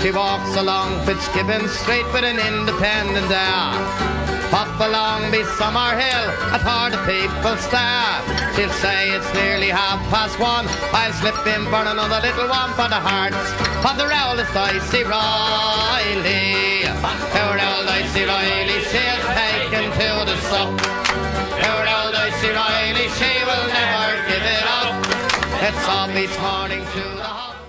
She walks along Fitzgibbon Street with an independent air. Pop along be Summerhill at her the people stare. She'll say it's nearly 1:30. I'll slip in for another little one for the hearts of the oldest Dicey Riley. Our old Dicey Riley, she is taken to the suck. Our old Dicey Riley, she will never give it up. It's all this morning to the hop.